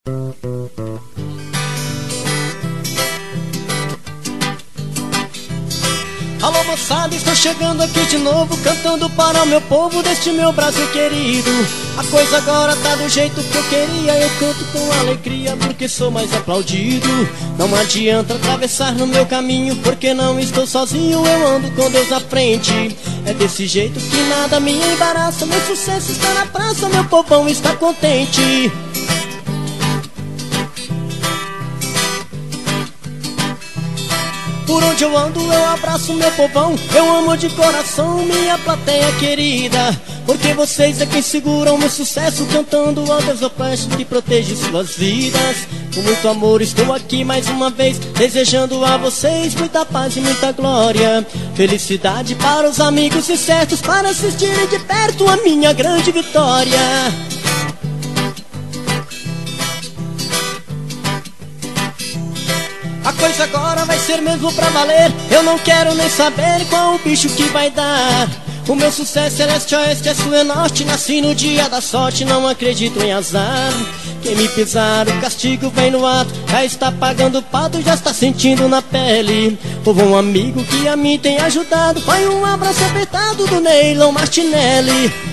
Alô moçada, estou chegando aqui de novo, cantando para o meu povo deste meu Brasil querido. A coisa agora tá do jeito que eu queria, eu canto com alegria porque sou mais aplaudido. Não adianta atravessar no meu caminho, porque não estou sozinho, eu ando com Deus à frente. É desse jeito que nada me embaraça, meu sucesso está na praça, meu povão está contente. Por onde eu ando eu abraço meu povão, eu amo de coração minha plateia querida. Porque vocês é quem seguram meu sucesso, cantando ao Deus opresso que protege suas vidas. Com muito amor estou aqui mais uma vez, desejando a vocês muita paz e muita glória. Felicidade para os amigos e certos, para assistirem de perto a minha grande vitória. A coisa agora vai ser mesmo pra valer, eu não quero nem saber qual o bicho que vai dar. O meu sucesso é leste, oeste, é sul e norte, nasci no dia da sorte, não acredito em azar. Quem me pisar, o castigo vem no ato, já está pagando o pato, já está sentindo na pele. Houve um amigo que a mim tem ajudado, foi um abraço apertado do Neylon Martinelli.